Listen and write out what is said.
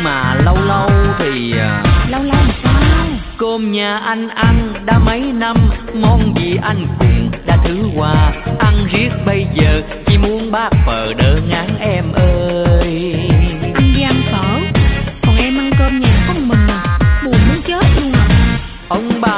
mà lâu lâu thì Lâu lâu làm sao? cơm nhà anh ăn đã mấy năm, món gì anh cũng đã thử qua. Ăn riết bây giờ chỉ muốn bát phở đỡ ngán em ơi. Anh đi ăn phở, còn em ăn cơm nhà có một mình à, buồn muốn chết luôn à. Ông bà